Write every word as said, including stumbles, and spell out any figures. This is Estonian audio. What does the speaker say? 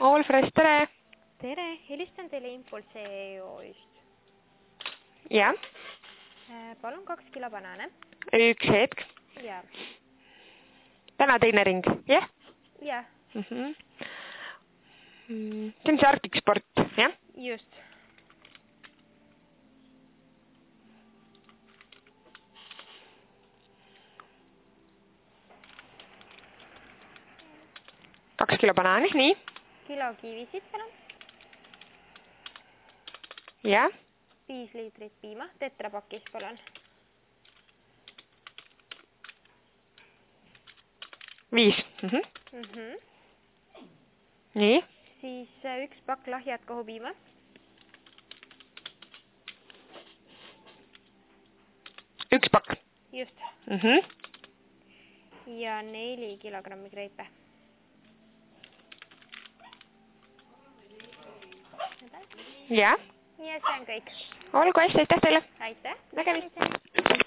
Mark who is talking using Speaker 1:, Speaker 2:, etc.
Speaker 1: Allfresh, tere!
Speaker 2: Tere, helistan teile Impulse E-Oist.
Speaker 1: Jah.
Speaker 2: Palun kaks kilo banaane.
Speaker 1: Üks hetk.
Speaker 2: Ja.
Speaker 1: Täna teine ring, jah?
Speaker 2: Jah.
Speaker 1: Mm -hmm. See on see Arctic Sport, jah?
Speaker 2: Just.
Speaker 1: Kaks kilo banaani, nii?
Speaker 2: Kilo kiivisid, palun.
Speaker 1: Jah.
Speaker 2: Viis liitrit piima, tetrapakis, palun.
Speaker 1: Viis. Mm -hmm.
Speaker 2: Mm -hmm.
Speaker 1: Nii.
Speaker 2: Siis üks pakk lahjat kohupiima.
Speaker 1: Üks pakk.
Speaker 2: Just.
Speaker 1: Mm -hmm.
Speaker 2: Ja neli kilogrammi kreipe.
Speaker 1: Jah.
Speaker 2: Ja see on kõik.
Speaker 1: Olgu hästi, aitäh teile.
Speaker 2: Aitäh.
Speaker 1: Nägemist.